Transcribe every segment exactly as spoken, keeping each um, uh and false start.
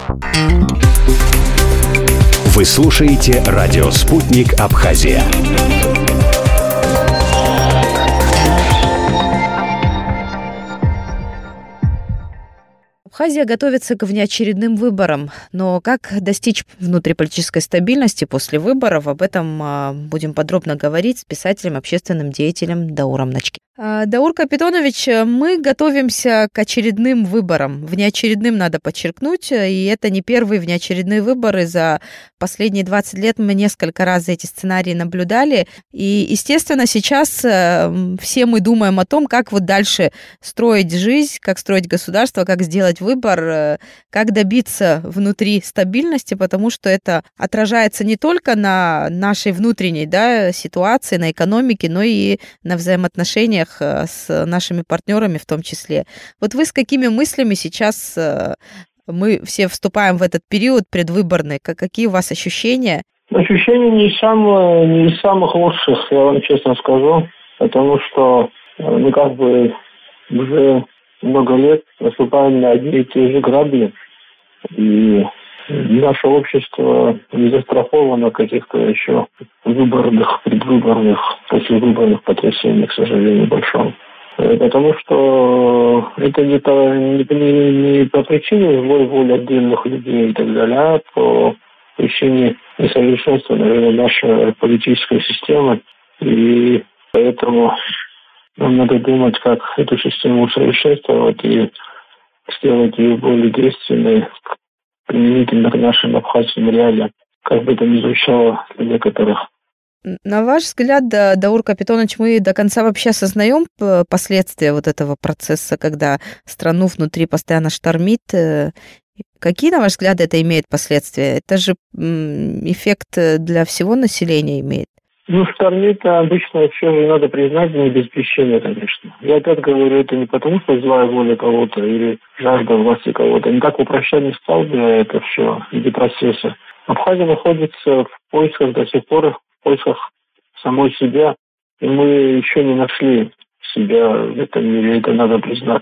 Вы слушаете радио «Спутник Абхазия». Абхазия готовится к внеочередным выборам, но как достичь внутриполитической стабильности после выборов, об этом будем подробно говорить с писателем, общественным деятелем Дауром Начки. Даур Капитонович, мы готовимся к очередным выборам. Внеочередным надо подчеркнуть, и это не первые внеочередные выборы. За последние двадцать лет мы несколько раз эти сценарии наблюдали. И, естественно, сейчас все мы думаем о том, как вот дальше строить жизнь, как строить государство, как сделать выбор, как добиться внутри стабильности, потому что это отражается не только на нашей внутренней, да, ситуации, на экономике, но и на взаимоотношениях с нашими партнерами в том числе. Вот вы с какими мыслями сейчас мы все вступаем в этот период предвыборный? Какие у вас ощущения? Ощущения не из самых, не из самых лучших, я вам честно скажу, потому что мы как бы уже много лет наступаем на одни и те же грабли, и наше общество не застраховано каких-то еще выборных, предвыборных, послевыборных потрясений, к сожалению, большом. Потому что это не, то, не, не, не по причине злой воли отдельных людей и так далее, а по причине несовершенства, наверное, нашей политической системы. И поэтому нам надо думать, как эту систему усовершенствовать и сделать ее более действенной, применительно к нашим абхазским реалиям, как бы это ни звучало для некоторых. На ваш взгляд, Даур Капитонович, мы до конца вообще осознаем последствия вот этого процесса, когда страну внутри постоянно штормит? Какие, на ваш взгляд, это имеет последствия? Это же эффект для всего населения имеет. Ну, штормит-то обычно все же надо признать, не без причины, конечно. Я опять говорю, это не потому, что злая воля кого-то или жажда власти кого-то. Никак упрощать не стал бы это все, эти процессы. Абхазия находится в поисках до сих пор, в поисках самой себя, и мы еще не нашли себя в этом мире, это надо признать.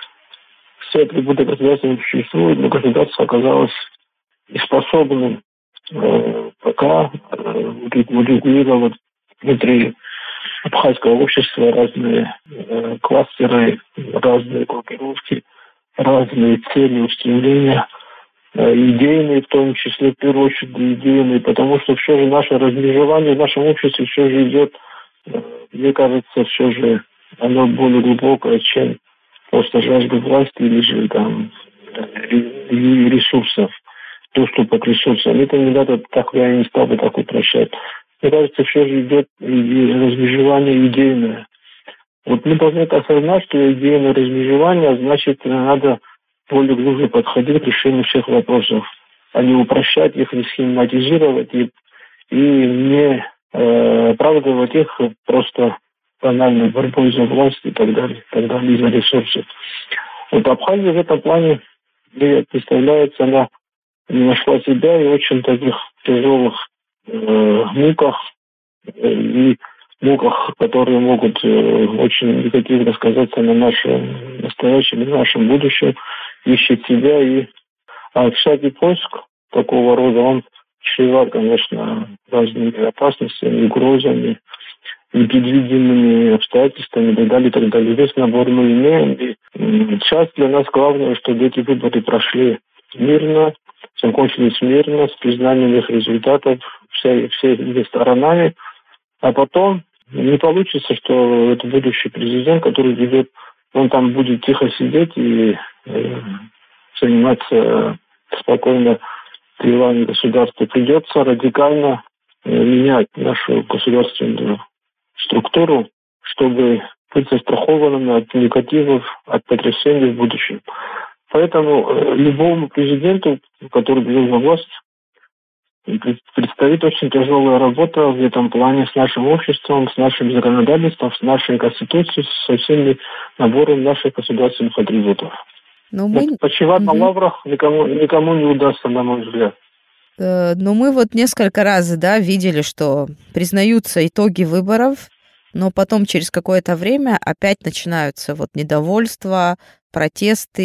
Все атрибуты государства не существуют, но государство оказалось неспособным э, пока э, регулировать внутри абхазского общества разные э, кластеры, разные группировки, разные цели, устремления, э, идейные, в том числе, в первую очередь, идейные, потому что все же наше размежевание в нашем обществе все же идет, э, мне кажется, все же оно более глубокое, чем просто жажда власти или же там ресурсов, доступа к ресурсам. Это не надо, так я не стал бы так упрощать. Мне кажется, все же идет размежевание идейное. Вот мы должны осознать, что идейное размежевание, значит, надо более глубже подходить к решению всех вопросов, а не упрощать их, не схематизировать и, и не э, оправдывать их просто банальной борьбой за власть и так далее, и так далее, за ресурсы. Вот Абхазия в этом плане, мне представляется, она не нашла себя и очень таких тяжелых э, муках, э, и муках, которые могут э, очень негативно сказаться на нашем настоящем и нашем будущем, ищет себя. И а всякий поиск такого рода, он чреват, конечно, разными опасностями, угрозами, непредвиденными обстоятельствами и так далее, и так далее. Весь набор мы имеем. И сейчас для нас главное, чтобы эти выборы прошли мирно, закончились мирно, с признанием их результатов всеми все сторонами. А потом не получится, что это будущий президент, который ведет, он там будет тихо сидеть и э, заниматься спокойно делами государства. Придется радикально э, менять нашу государственную структуру, чтобы быть застрахованными от негативов, от потрясений в будущем. Поэтому э, любому президенту, который придет на власть, предстоит очень тяжелая работа в этом плане с нашим обществом, с нашим законодательством, с нашей конституцией, со всеми набором наших государственных атрибутов. Но мы... Почивать угу. на лаврах никому, никому не удастся, на мой взгляд. Но мы вот несколько раз, да, видели, что признаются итоги выборов, но потом через какое-то время опять начинаются вот недовольства, протесты,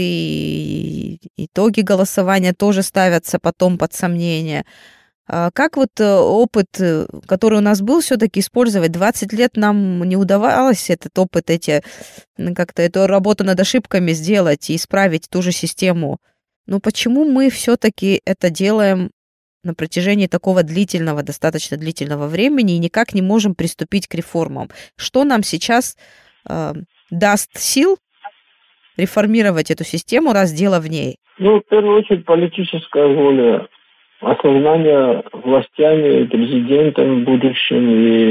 и итоги голосования тоже ставятся потом под сомнение. Как вот опыт, который у нас был, все-таки использовать? двадцать лет нам не удавалось этот опыт, эти, как-то эту работу над ошибками сделать и исправить ту же систему. Но почему мы все-таки это делаем на протяжении такого длительного, достаточно длительного времени и никак не можем приступить к реформам? Что нам сейчас э, даст сил реформировать эту систему, раз дело в ней? Ну, в первую очередь, политическая воля, осознание властями, президентом будущим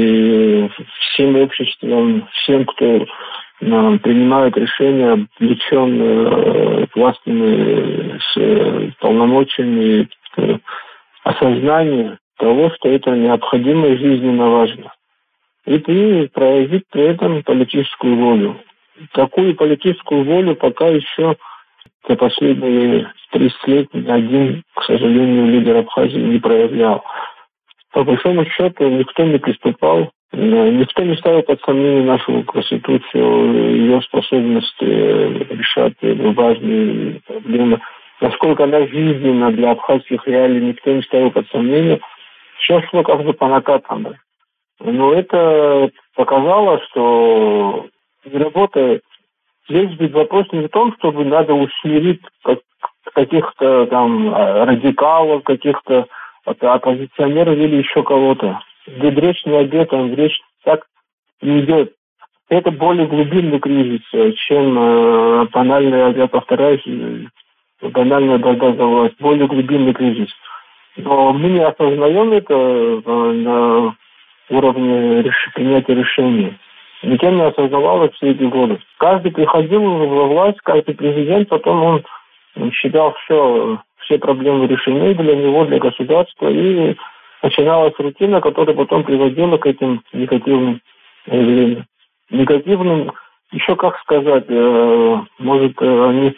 и всем обществом, всем, кто э, принимает решения, облечен э, властными с полномочиями, э, осознание того, что это необходимо и жизненно важно. И при, проявить при этом политическую волю. Такую политическую волю пока еще за последние тридцать лет ни один, к сожалению, лидер Абхазии не проявлял. По большому счету никто не приступал, никто не ставил под сомнение нашу Конституцию, ее способность решать важные проблемы. Насколько она жизненна для абхазских реалий, никто не ставил под сомнение. Все шло как бы по накатанной. Но это показало, что не работает. Здесь ведь вопрос не в том, чтобы надо усмирить каких-то там радикалов, каких-то оппозиционеров или еще кого-то. Здесь речь не об этом, речь так не идет. Это более глубинный кризис, чем э, банальная, я повторяюсь, банальная борьба за власть, более глубинный кризис. Но мы не осознаем это на уровне реш... принятия решений. Никем не осознавалось все эти годы. Каждый приходил во власть, каждый президент, потом он считал все, все проблемы решены для него, для государства, и начиналась рутина, которая потом приводила к этим негативным явлениям. Негативным, еще как сказать, может, они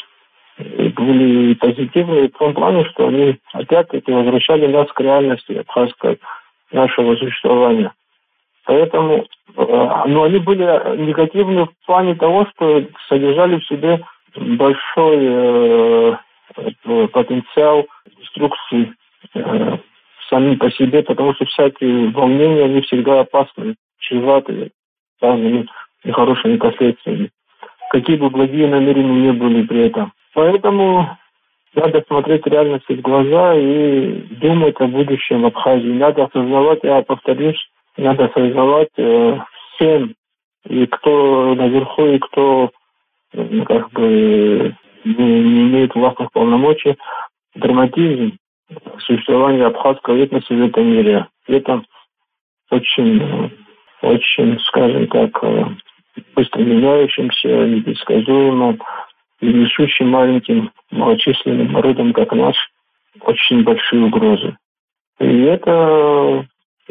были позитивные в том плане, что они опять-таки возвращали нас к реальности абхазской нашего существования. Поэтому, но они были негативны в плане того, что содержали в себе большой э, потенциал деструкции э, сами по себе, потому что всякие волнения, они всегда опасны, чреваты разными нехорошими последствиями. Какие бы благие намерения ни были при этом. Поэтому надо смотреть реальности в глаза и думать о будущем Абхазии. Надо осознавать, я повторюсь, надо осознавать э, всем, и кто наверху, и кто э, как бы не, не имеет властных полномочий, драматизм существования абхазского этноса в этом мире. Это очень, очень, скажем так, быстро меняющимся, непредсказуемым и несущим маленьким малочисленным народам, как наш, очень большие угрозы. И это,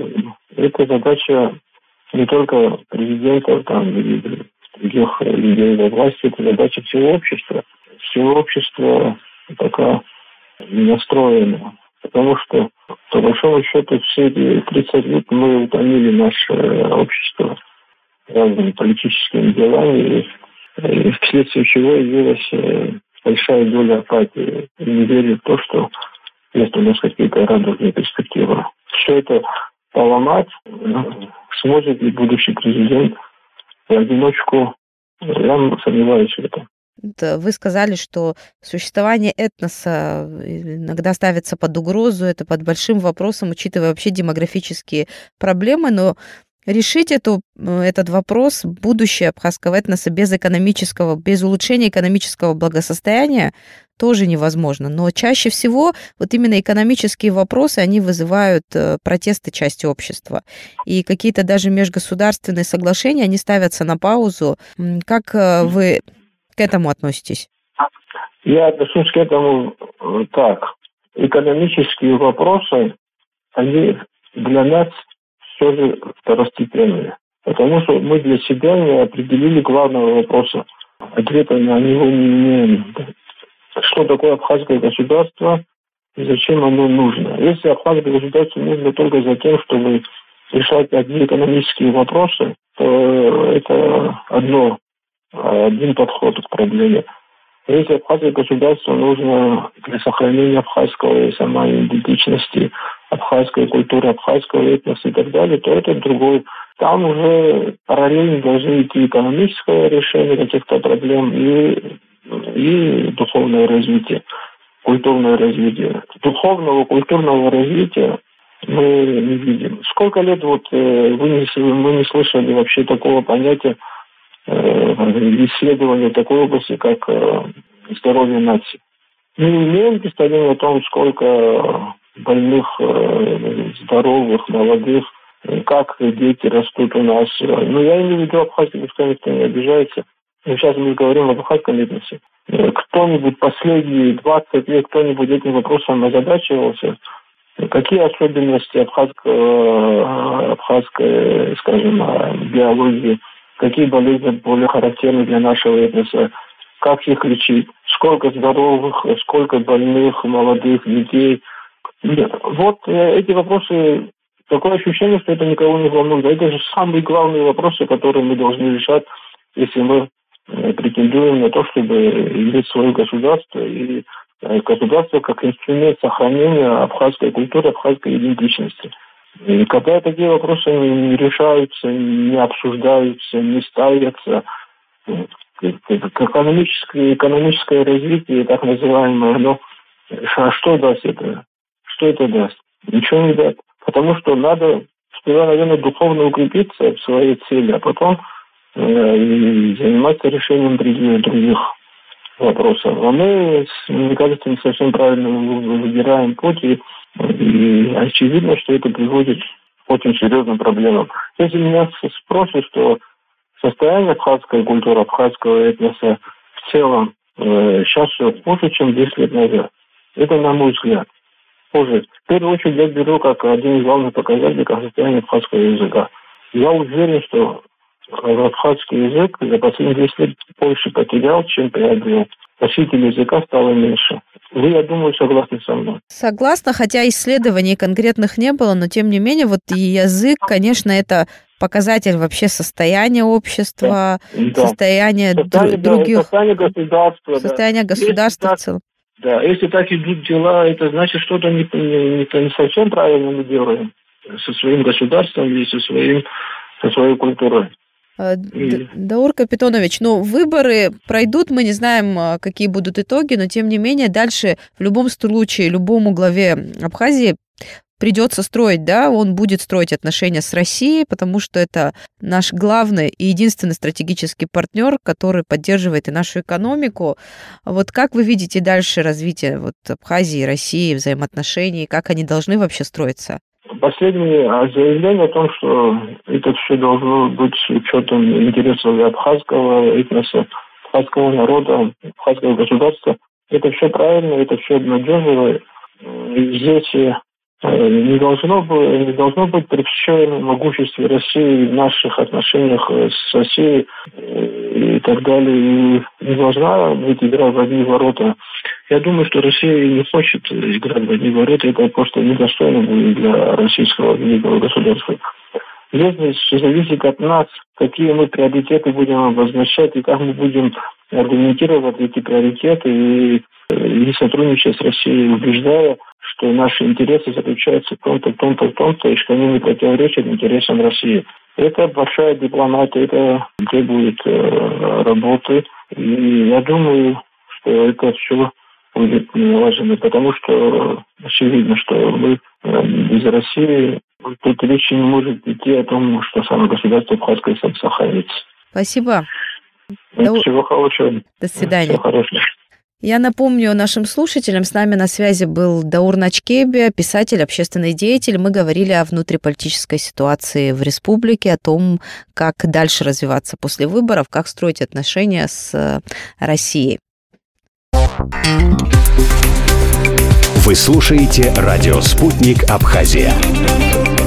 это задача не только президента там, или других людей во власти, это задача всего общества. Всего общества пока не настроено. Потому что, по большому счету, все эти тридцать лет мы утомили наше общество разными политическими делами, и вследствие чего явилась большая доля апатии и неверия в то, что есть у нас какие-то радужные перспективы. Все это поломать сможет ли будущий президент в одиночку? Я сомневаюсь в этом. Вы сказали, что существование этноса иногда ставится под угрозу, это под большим вопросом, учитывая вообще демографические проблемы, но решить эту, этот вопрос, будущее абхазского этноса без экономического, без улучшения экономического благосостояния тоже невозможно. Но чаще всего вот именно экономические вопросы, они вызывают протесты части общества. И какие-то даже межгосударственные соглашения, они ставятся на паузу. Как вы к этому относитесь? Я отношусь к этому так. Экономические вопросы, они для нас все же второстепенные. Потому что мы для себя не определили главного вопроса. Ответа на него не имеем. Что такое абхазское государство и зачем оно нужно? Если абхазское государство нужно только за тем, чтобы решать одни экономические вопросы, то это одно, один подход к проблеме. Если Абхазия государство нужно для сохранения абхазского и самоидентичности, абхазской культуры, абхазского этноса и так далее, то это другой. Там уже параллельно должны идти экономическое решение каких-то проблем и, и духовное развитие, культурное развитие. Духовного, культурного развития мы не видим. Сколько лет вот вы не, мы не слышали вообще такого понятия, исследования такой области, как здоровье нации. Мы не имеем представления о том, сколько больных, здоровых, молодых, как дети растут у нас. Ну, я имею в виду Абхазию, пускай никто не обижается. Но сейчас мы говорим об абхазском этносе. Кто-нибудь последние двадцать лет, кто-нибудь этим вопросом озадачивался? Какие особенности абхазской, абхазской, скажем, биологии? Какие болезни более характерны для нашего этноса, как их лечить, сколько здоровых, сколько больных, молодых детей. Вот эти вопросы, такое ощущение, что это никого не волнует. Это же самые главные вопросы, которые мы должны решать, если мы претендуем на то, чтобы иметь свое государство и государство как инструмент сохранения абхазской культуры, абхазской идентичности. И когда такие вопросы не решаются, не обсуждаются, не ставятся, экономическое, экономическое развитие, так называемое, но а что даст это? Что это даст? Ничего не даст. Потому что надо сперва, наверное, духовно укрепиться в своей цели, а потом э, заниматься решением других, других вопросов. А мы, мне кажется, не совсем правильно выбираем путь, и, и очевидно, что это приводит к очень серьезным проблемам. Если меня спросят, что состояние абхазской культуры, абхазского этноса в целом э, сейчас все хуже, чем десять лет назад. Это, на мой взгляд, хуже. В первую очередь я беру как один из главных показателей как состояние абхазского языка. Я уверен, что абхазский язык за последние десять лет больше потерял, чем приобрел. Носителей языка стало меньше. Вы, я думаю, согласны со мной. Согласна, хотя исследований конкретных не было, но тем не менее, вот и язык, конечно, это показатель вообще состояния общества, да. состояния состояние, дру- других... Состояние государства. Состояние да. государства если в целом. Так, да, если так идут дела, это значит, что-то не, не, не совсем правильно мы делаем со своим государством или со, своим, со своей культурой. И... Даур Капитонович, ну, выборы пройдут, мы не знаем, какие будут итоги, но тем не менее дальше в любом случае любому главе Абхазии придется строить, да, он будет строить отношения с Россией, потому что это наш главный и единственный стратегический партнер, который поддерживает и нашу экономику. Вот как вы видите дальше развитие вот Абхазии и России, взаимоотношений, как они должны вообще строиться? Последнее заявление о том, что это все должно быть с учетом интересов абхазского этноса, абхазского народа, абхазского государства, это все правильно, это все обнадеживает. Здесь не должно быть, не должно быть при всем могуществе России в наших отношениях с Россией и так далее. И не должна быть игра в одни ворота. Я думаю, что Россия не хочет играть в одни ворота. Это просто недостойно будет для российского великого государства. Здесь зависит от нас, какие мы приоритеты будем обозначать и как мы будем аргументировать эти приоритеты и, и сотрудничать с Россией, убеждая, что наши интересы заключаются в том-то, в том-то, в том-то, и что они не противоречат интересам России. Это большая дипломатия, это требует э, работы. И я думаю, что это все будет налажено, потому что очевидно, что мы э, без России, тут речи не может идти о том, что само государство абхазское сохранится. Спасибо. Ну, всего хорошего. До свидания. Всего хорошего. Я напомню нашим слушателям, с нами на связи был Даур Начкебе, писатель, общественный деятель. Мы говорили о внутриполитической ситуации в республике, о том, как дальше развиваться после выборов, как строить отношения с Россией. Вы слушаете радио «Спутник Абхазия».